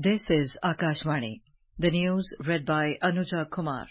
This is Akashvani. The news read by Anuja Kumar.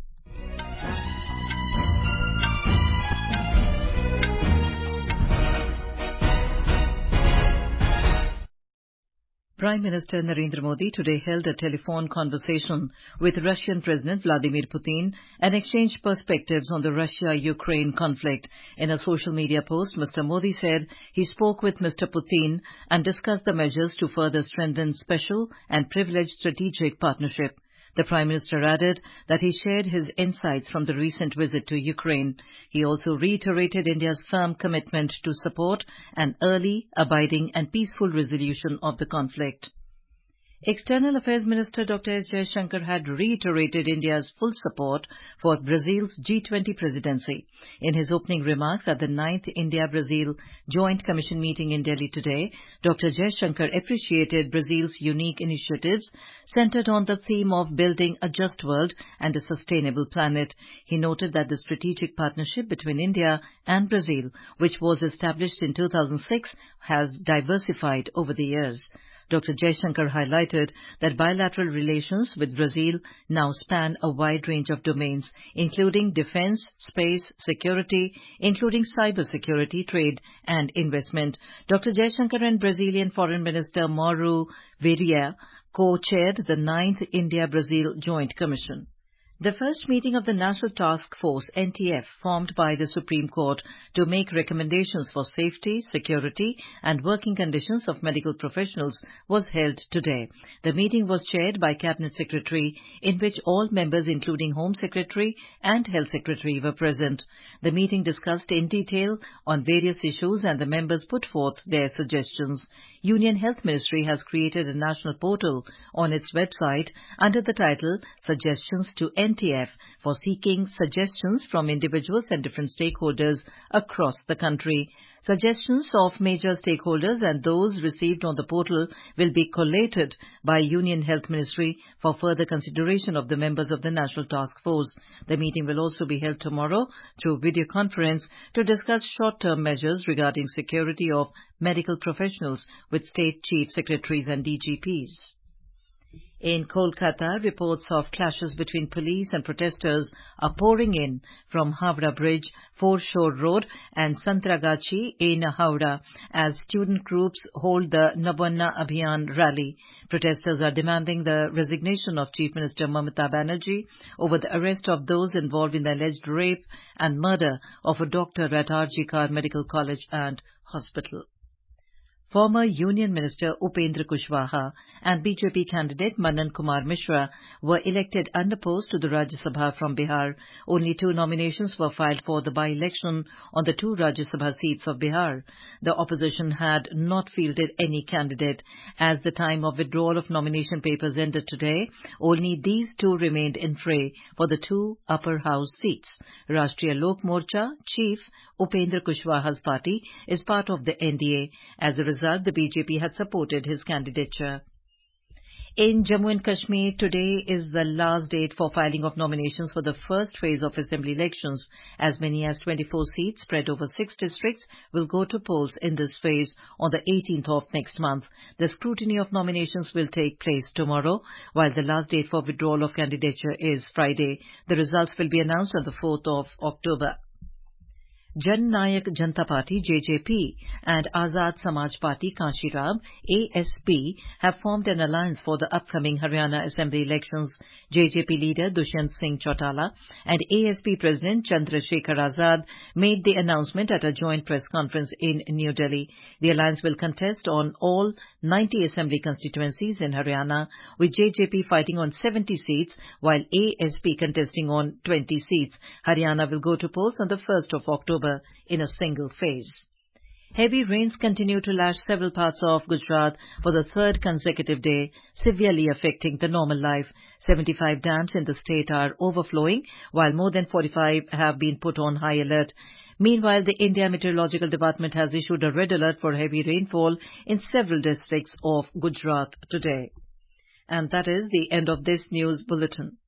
Prime Minister Narendra Modi today held a telephone conversation with Russian President Vladimir Putin and exchanged perspectives on the Russia-Ukraine conflict. In a social media post, Mr. Modi said he spoke with Mr. Putin and discussed the measures to further strengthen special and privileged strategic partnership. The Prime Minister added that he shared his insights from the recent visit to Ukraine. He also reiterated India's firm commitment to support an early, abiding and peaceful resolution of the conflict. External Affairs Minister Dr. S. Jaishankar had reiterated India's full support for Brazil's G20 presidency. In his opening remarks at the 9th India-Brazil Joint Commission meeting in Delhi today, Dr. Jaishankar appreciated Brazil's unique initiatives centered on the theme of building a just world and a sustainable planet. He noted that the strategic partnership between India and Brazil, which was established in 2006, has diversified over the years. Dr. Jaishankar highlighted that bilateral relations with Brazil now span a wide range of domains, including defense, space, security, including cybersecurity, trade and investment. Dr. Jaishankar and Brazilian Foreign Minister Mauro Vieira co-chaired the 9th India-Brazil Joint Commission. The first meeting of the National Task Force, NTF, formed by the Supreme Court to make recommendations for safety, security and working conditions of medical professionals was held today. The meeting was chaired by Cabinet Secretary, in which all members including Home Secretary and Health Secretary were present. The meeting discussed in detail on various issues and the members put forth their suggestions. Union Health Ministry has created a national portal on its website under the title Suggestions to NTF for seeking suggestions from individuals and different stakeholders across the country. Suggestions of major stakeholders and those received on the portal will be collated by Union Health Ministry for further consideration of the members of the National Task Force. The meeting will also be held tomorrow through video conference to discuss short-term measures regarding security of medical professionals with state chief secretaries and DGPs. In Kolkata, reports of clashes between police and protesters are pouring in from Howrah Bridge, Foreshore Road and Santragachi in Howrah as student groups hold the Nabanna Abhiyan rally. Protesters are demanding the resignation of Chief Minister Mamata Banerjee over the arrest of those involved in the alleged rape and murder of a doctor at RG Kar Medical College and Hospital. Former Union Minister Upendra Kushwaha and BJP candidate Manan Kumar Mishra were elected unopposed to the Rajya Sabha from Bihar. Only 2 nominations were filed for the by-election on the 2 Rajya Sabha seats of Bihar. The opposition had not fielded any candidate. As the time of withdrawal of nomination papers ended today, only these 2 remained in fray for the 2 upper house seats. Rashtriya Lok Morcha Chief Upendra Kushwaha's party is part of the NDA. As a result, the BJP had supported his candidature. In Jammu and Kashmir, today is the last date for filing of nominations for the first phase of assembly elections. As many as 24 seats spread over 6 districts will go to polls in this phase on the 18th of next month. The scrutiny of nominations will take place tomorrow, while the last date for withdrawal of candidature is Friday. The results will be announced on the 4th of October. Jan Nayak Janata Party JJP and Azad Samaj Party Kanchirab ASP have formed an alliance for the upcoming Haryana Assembly elections. JJP leader Dushyant Singh Chautala and ASP President Chandrasekhar Azad made the announcement at a joint press conference in New Delhi. The alliance will contest on all 90 assembly constituencies in Haryana, with JJP fighting on 70 seats while ASP contesting on 20 seats. Haryana will go to polls on the 1st of October in a single phase. Heavy rains continue to lash several parts of Gujarat for the 3rd consecutive day, severely affecting the normal life. 75 dams in the state are overflowing, while more than 45 have been put on high alert. Meanwhile, the India Meteorological Department has issued a red alert for heavy rainfall in several districts of Gujarat today. And that is the end of this news bulletin.